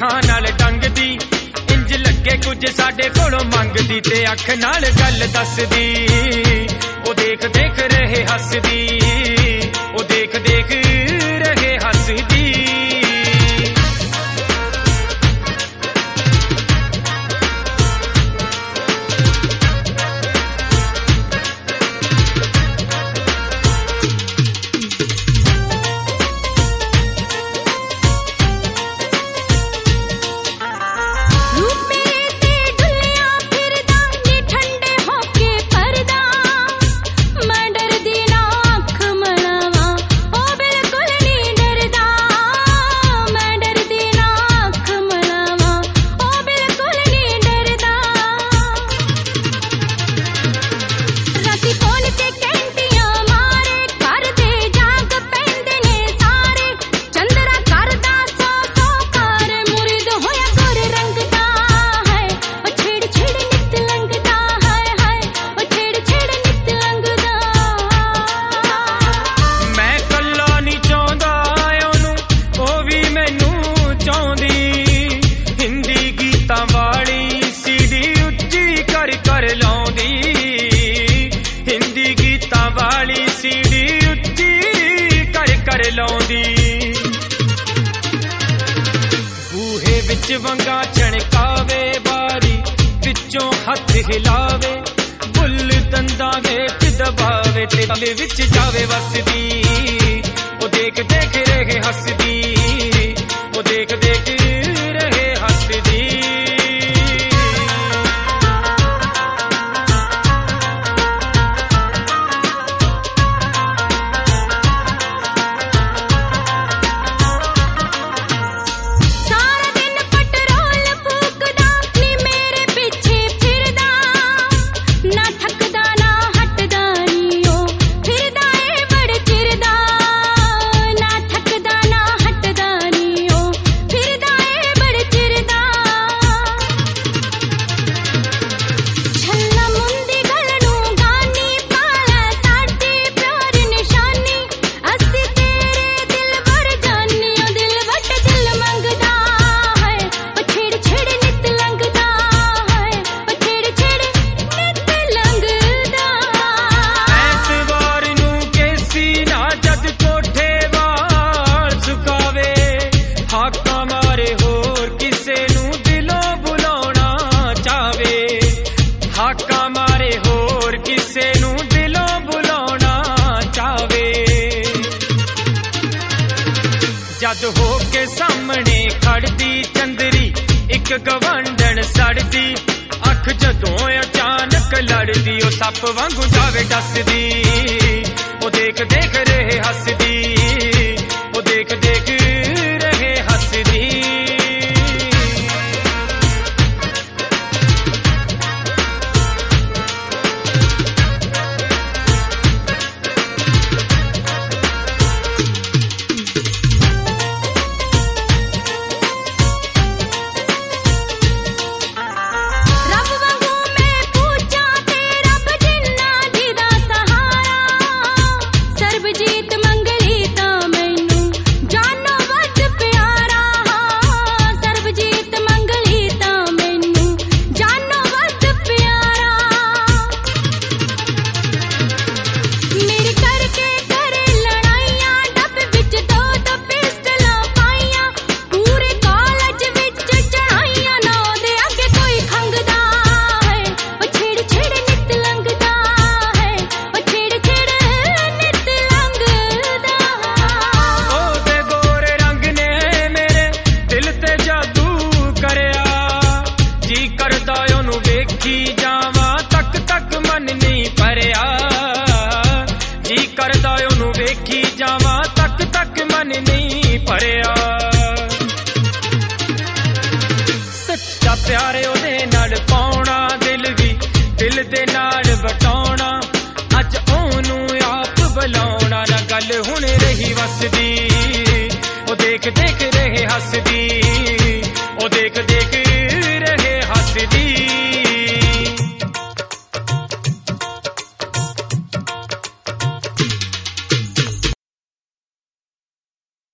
ਅੱਖਾਂ ਨਾਲ ਡੰਗਦੀ इंज लगे कुछ साडे कोलों मंगदी ते अख नाल गल दसदी ओ देख देख रहे हसदी ओ देख देख रहे हसदी बूहे विच वंगा झणकावे बारी विचों हथ हिलावे बुल दंदा हेठ दबावे ते दिल विच जावे वसदी ओ देख देख रहे हसदी ओ देख देख रहे हसदी जद हो के सामने खड़दी चंदरी एक गवांडन सड़दी अख जदों अचानक लड़दी ओ सप वांगू जावे डसदी ओ देख देख रहे हसदी ओ देख देख रहे हसदी सच्चा प्यारे ओदे नाल पाउणा दिल भी दिल दे नाल बटाउणा अज ओनू आप बुलाउणा ना गल हुण रही वसदी ओ देख देख रहे हसदी।